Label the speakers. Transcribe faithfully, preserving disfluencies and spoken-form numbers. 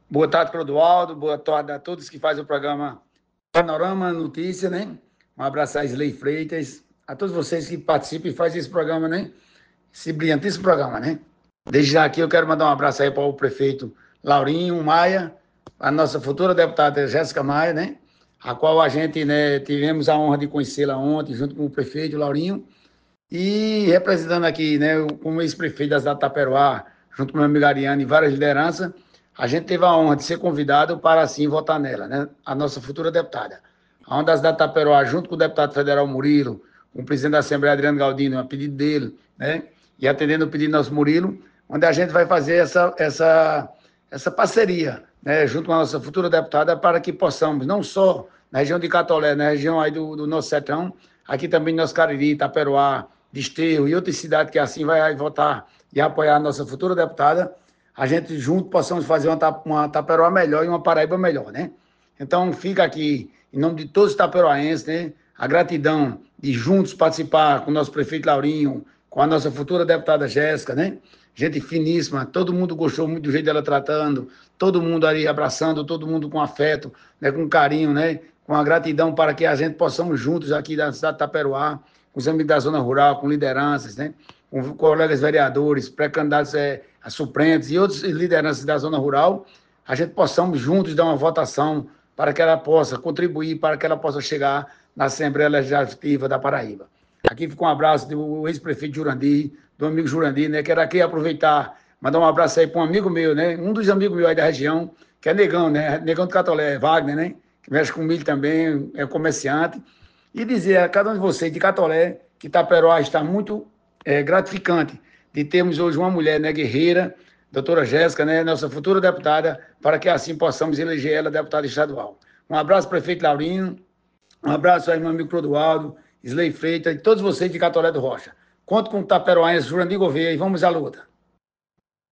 Speaker 1: Boa tarde, Clodoaldo. Boa tarde a todos que fazem o programa Panorama Notícia, né? Um abraço a Isley Freitas, a todos vocês que participam e fazem esse programa, né? Esse brilhantíssimo programa, né? Desde já aqui eu quero mandar um abraço aí para o prefeito Laurinho Maia, a nossa futura deputada Jéssica Maia, né? A qual a gente, né, tivemos a honra de conhecê-la ontem, junto com o prefeito Laurinho, e representando aqui, né, como ex-prefeito da cidade de Taperoá, junto com o meu amigo Ariano e várias lideranças, a gente teve a honra de ser convidado para, assim, votar nela, né? A nossa futura deputada. A onda da cidade de Taperoá, junto com o deputado federal Murilo, com o presidente da Assembleia, Adriano Galdino, a pedido dele, né? E atendendo o pedido do nosso Murilo, onde a gente vai fazer essa, essa, essa parceria, né? Junto com a nossa futura deputada, para que possamos, não só na região de Catolé, na região aí do, do nosso sertão, aqui também no nosso Cariri, Taperoá, Desterro e outras cidades que assim vai votar e apoiar a nossa futura deputada, a gente junto possamos fazer uma, uma Taperoá melhor e uma Paraíba melhor, né? Então fica aqui, em nome de todos os taperoaenses, né, a gratidão de juntos participar com o nosso prefeito Laurinho, com a nossa futura deputada Jéssica, né? Gente finíssima, todo mundo gostou muito do jeito dela tratando, todo mundo ali abraçando, todo mundo com afeto, né, com carinho, né? Com a gratidão para que a gente possamos juntos aqui da cidade de Taperoá, com os amigos da zona rural, com lideranças, né? Com colegas vereadores, pré-candidatos é, a suplentes e outras lideranças da zona rural, a gente possamos juntos dar uma votação para que ela possa contribuir, para que ela possa chegar na Assembleia Legislativa da Paraíba. Aqui fica um abraço do ex-prefeito Jurandir, do amigo Jurandir, né? Quero aqui aproveitar, mandar um abraço aí para um amigo meu, né? Um dos amigos meus aí da região, que é Negão, né? Negão do Catolé, Wagner, né? Que mexe com milho também, é comerciante. E dizer a cada um de vocês de Catolé que Taperoá está muito é, gratificante de termos hoje uma mulher, né, guerreira, doutora Jéssica, né, nossa futura deputada, para que assim possamos eleger ela deputada estadual. Um abraço, prefeito Laurinho, um abraço aí, meu amigo Clodoaldo, Isley Freitas e todos vocês de Catolé do Rocha. Conto com o taperoaense Jurandir Gouveia e vamos à luta.